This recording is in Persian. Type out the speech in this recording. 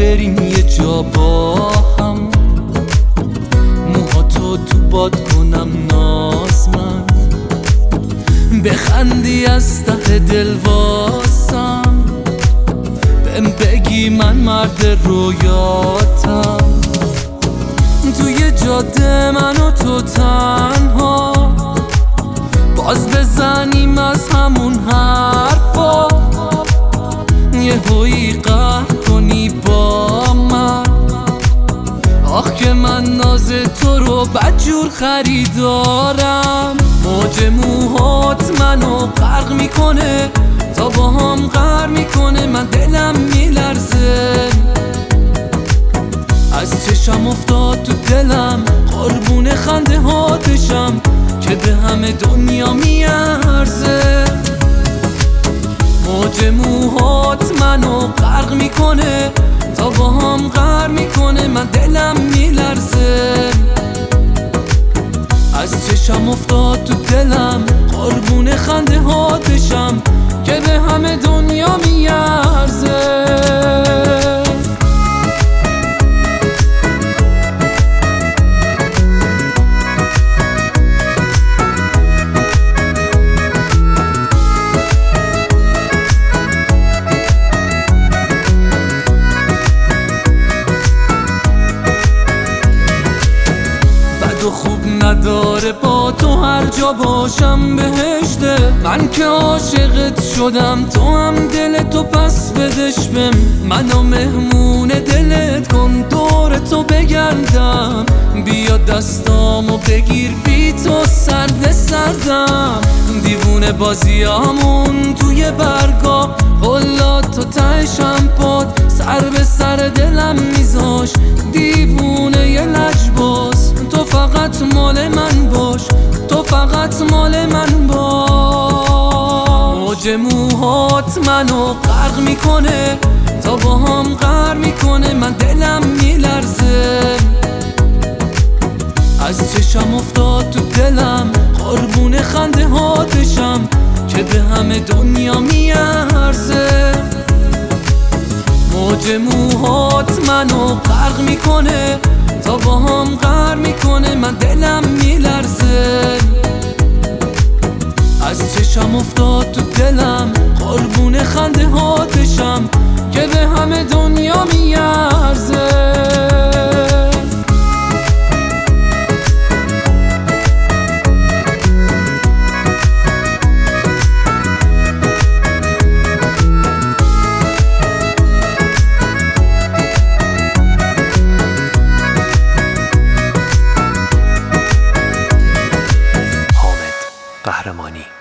بریم یه جا با هم، موهاتو تو باد کنم ناز من، بخندی از ته دل واسم، بهم بگی من مرد رویاتم، توی جاده من و تو تنها باز بزنیم از همون حرفا، یه هویی قهر کنی با من. آخ که من ناز تو رو بدجور خریدارم، موج موهات منو غرق میکنه، تا با هم غر میکنه، من دلم میلرزه، از چشم افتاد تو دلم، قربون خنده هاتشم که به همه دنیا میارزه. موج موهات منو غرق میکنه، تا با هم غر میکنه، من دلم میلرزه، از چشم افتاد تو دلم، قربون خنده هاتشم که به همه دنیا میارزه. و خوب نداره با تو هر جا باشم بهشته، من که عاشقت شدم، تو هم دلتو پس بدش بهم، منو مهمون دلت کن، دور تو بگردم، بیا دستامو بگیر، بی تو سرد سردم، دیوونه بازیامون توی برگا، قلات تو تهشم پاد، سر به سر دلم میذاش، دیوونه یه لجباز، تو فقط مال من باش، تو فقط مال من باش. موج موهات منو غرق میکنه، تا با هم غر میکنه، من دلم میلرزه، از چشم افتاد تو دلم، قربون خنده هاتشم که به همه دنیا میارزه. موج موهات منو غرق میکنه، تا با هم غر میکنه، من دلم میلرزه، از چشم افتاد تو دلم، قربون خنده هاتشم که به همه دنیا میارزه. قهرمانی